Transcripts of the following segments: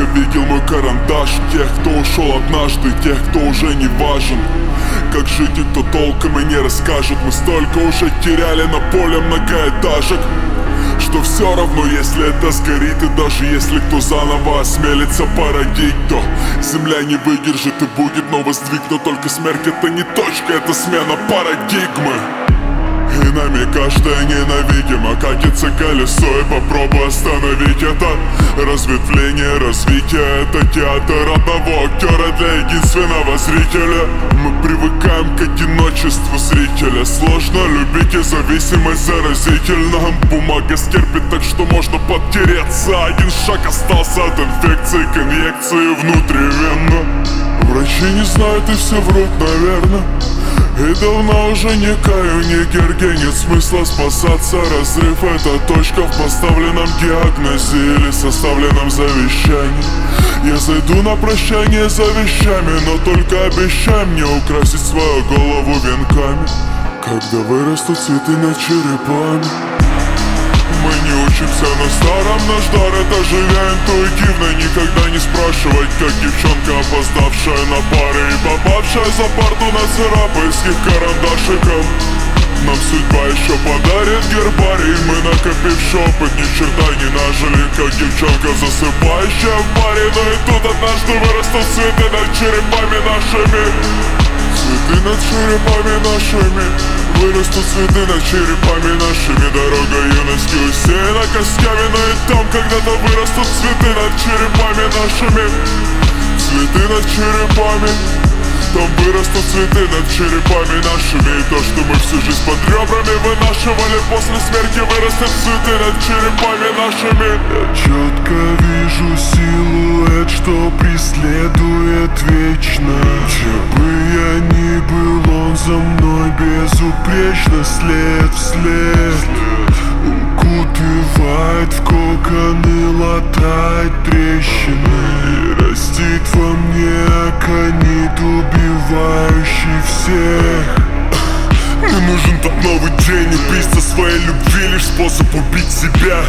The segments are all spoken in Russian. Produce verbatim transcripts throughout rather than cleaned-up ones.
видел мой карандаш. Тех, кто ушел однажды, тех, кто уже не важен. Как жить, никто толком и не расскажет. Мы столько уже теряли на поле многоэтажек, что все равно, если это сгорит. И даже если кто заново осмелится породить, то земля не выдержит и будет новый сдвиг. Но только смерть — это не точка, это смена парадигмы. И нами каждое ненавидимо, катится колесо, и попробуй остановить это. Разветвление, развитие — это театр одного актера для единственного зрителя. Мы привыкаем к одиночеству зрителя. Сложно любить, и зависимость заразительна. Бумага стерпит, так что можно подтереться. Один шаг остался от инфекции к инъекции внутривенно. Врачи не знают и все врут, наверное. И давно уже не каю, не герге, нет смысла спасаться. Разрыв — это точка в поставленном диагнозе или составленном завещании. Я зайду на прощание за вещами, но только обещай мне украсить свою голову венками, когда вырастут цветы над черепами. Мы не учимся на старом, наш дар — это живя интуитивно. Никогда не спрашивать, как девчонка, опоздавшая на пары и попавшая за парту нацарапайских карандашиком. Нам судьба еще подарит гербарий. Мы, накопивший опыт, ни черта не нажили, как девчонка, засыпающая в баре. Но и тут однажды вырастут цветы над черепами нашими. Цветы над черепами нашими. Вырастут цветы над черепами нашими. Дорога юности усеяна костями. Но и там когда-то вырастут цветы над черепами нашими. Цветы над черепами. Там вырастут цветы над черепами нашими. И то, что мы всю жизнь под ребрами вынашивали, после смерти вырастут цветы над черепами нашими. Я четко вижу силуэт, что преследует вечно. Чем бы я ни был, он за мной безупречно, след в след. Укутывает в коконы, латает трещины. И растит во мне аконит, убивающий всех. Мне нужен тот новый день, убийство своей любви — лишь способ убить себя.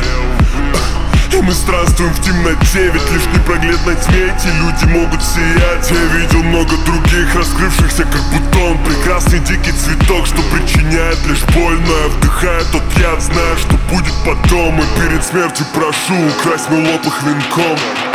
И мы странствуем в темноте, ведь лишь в непроглядной тьме эти люди могут сиять. Я видел много других, раскрывшихся как бутон. Прекрасный дикий цветок, что причиняет лишь боль. Но я вдыхаю тот яд, зная, что будет потом. И перед смертью прошу украсть мой лоб их венком.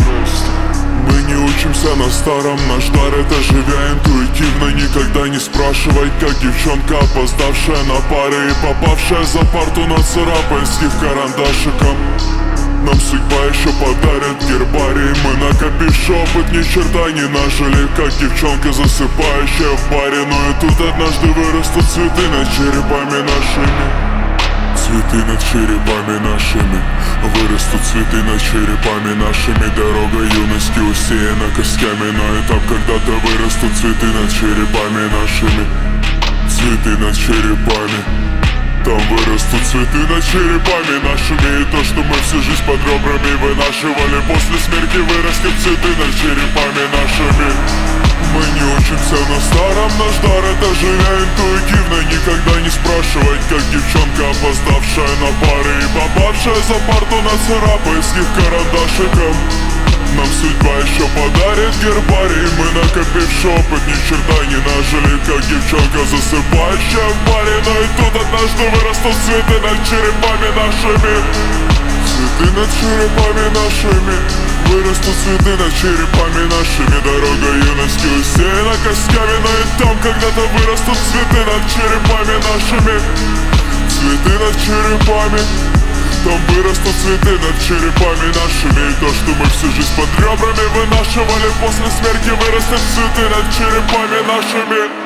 Мы не учимся на старом, наш дар — это живя интуитивно. Никогда не спрашивать, как девчонка, опоздавшая на пары и попавшая за парту нацарапайских карандашиком. Нам судьба еще подарит гербарий. Мы, накопивший опыт, ни черта не нажили, как девчонка, засыпающая в баре. Но и тут однажды вырастут цветы над черепами нашими. Цветы над черепами нашими. Вырастут цветы над черепами нашими. Дорога юности усеяна костями. Но и там когда-то вырастут цветы над черепами нашими. Цветы над черепами. Там вырастут цветы над черепами нашими. И то, что мы всю жизнь под ребрами вынашивали, после смерти вырастет цветы над черепами нашими. Мы не учимся на старом, наш дар — это живя интуитивно. Никогда не спрашивать, как девчонка, опоздавшая на пары и попавшая за парту нацарапайских карандашиком. Нам судьба еще подарит гербарий. Мы, накопивший опыт, ни черта не нажили, как девчонка, засыпающая в баре. Но и тут однажды вырастут цветы над черепами нашими. Цветы над черепами нашими. Вырастут цветы над черепами нашими. Дорога юности усеяна костями. Но и там когда-то вырастут цветы над черепами нашими. Цветы над черепами. Там вырастут цветы над черепами нашими. И то, что мы всю жизнь под ребрами вынашивали, после смерти вырастут цветы над черепами нашими.